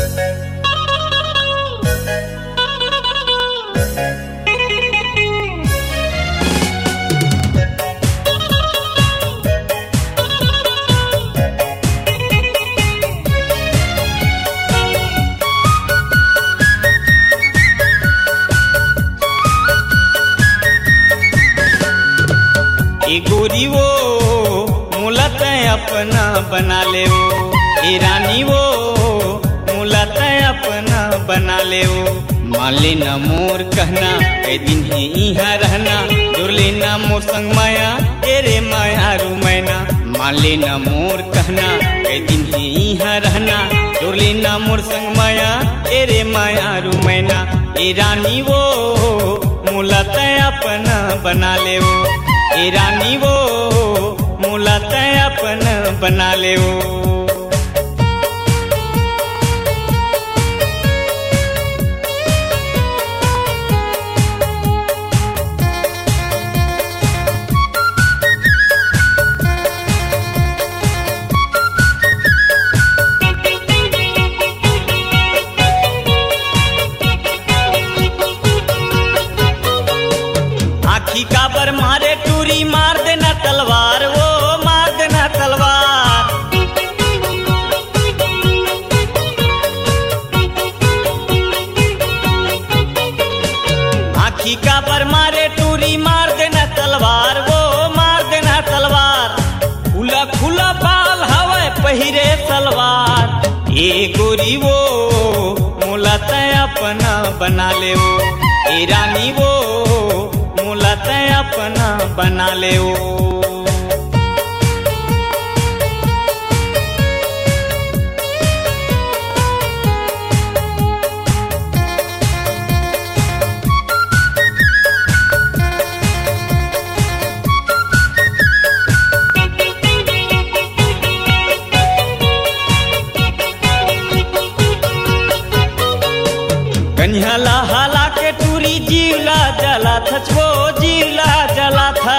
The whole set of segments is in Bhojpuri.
ए गोरी वो मुलत अपना बना ले वो, ए रानी वो मुलत अपना बना ले वो। मान लेना मोर कहना कई दिन ही यहाँ रहना, जुड़ लेना मोर संग माया तेरे माया रू मैना। मान लेना मोर कहना कई दिन ही यहाँ रहना, जुड़ लेना मोर संग माया तेरे माया रू मैना। ए रानी वो मुलत अपना बना ले वो, ए रानी वो मुलत अपना बना ले वो। आखी काबर मारे टूरी मार देना तलवार वो, मार देना तलवार। आखी काबर मारे टूरी मार देना तलवार वो, मार देना तलवार। खुला खुला बाल हवे पहिरे सलवार, ए गोरी वो मुलत अपना बना ले वो, ए रानी वो मुलत अपना बना ले वो। कन्हला हाला के टूरी जीवला जला था, वो जीवला जला था।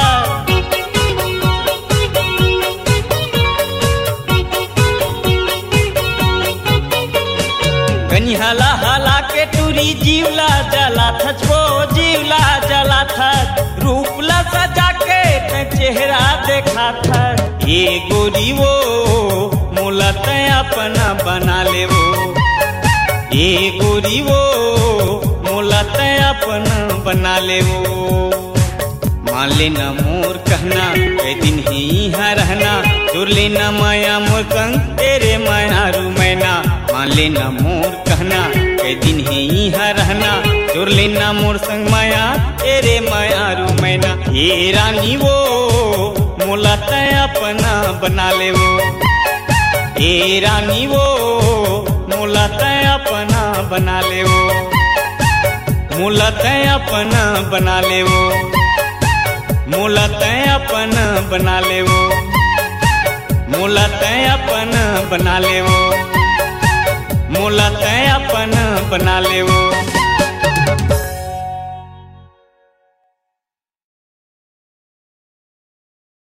कन्हला हाला के टूरी जीवला जला था, वो जीवला जला था। रूपला सजा के चेहरा देखा था, ये गोरी वो मुलत अपना बना ले वो, ए गोरी वो मुलत अपना बना ले वो। मान लेना मोर कहना कई दिन ही यहाँ रहना, जुड़ लेना माया मोर संग तेरे माया रू मैना। मान लेना मोर कहना कई दिन ही यहाँ रहना, जुड़ लेना मोर संग माया तेरे माया रू मैना। ए रानी वो मुलत अपना बना ले वो, ए रानी वो मुलत अपना बना ले वो, मुलत अपना बना ले वो, मुलत अपना बना ले वो, मुलत अपना बना ले वो, मुलत अपना बना ले वो।